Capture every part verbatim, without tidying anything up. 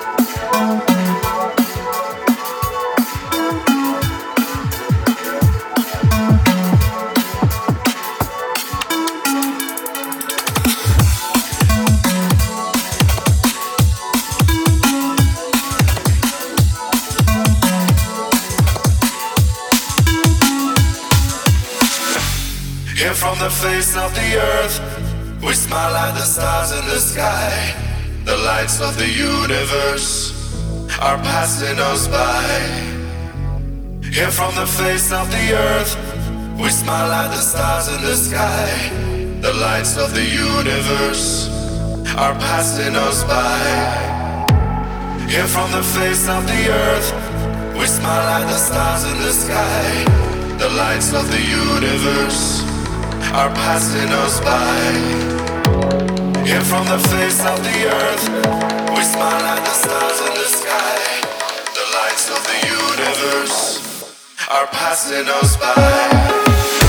Here from the face of the earth, we smile at the stars in the sky. The lights of the universe are passing us by. Here from the face of the earth, we smile at the stars in the sky. The lights of the universe are passing us by. Here from the face of the earth, we smile at the stars in the sky. The lights of the universe are passing us by. Here from the face of the earth, we smile at the stars in the sky. The lights of the universe are passing us by.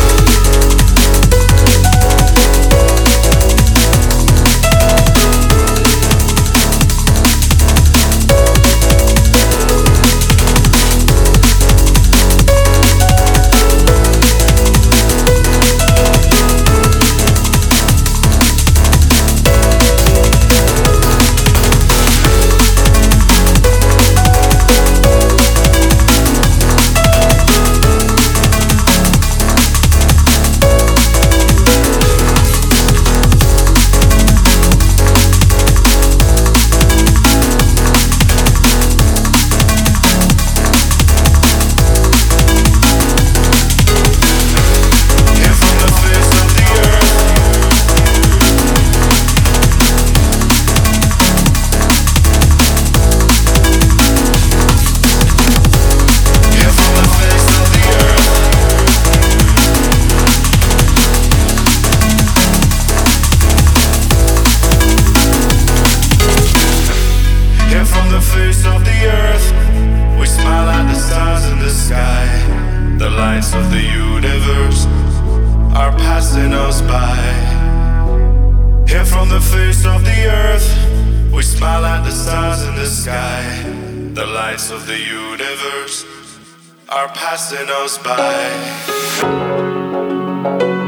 Of the universe are passing us by. Here from the face of the earth, we smile at the stars in the sky. The lights of the universe are passing us by.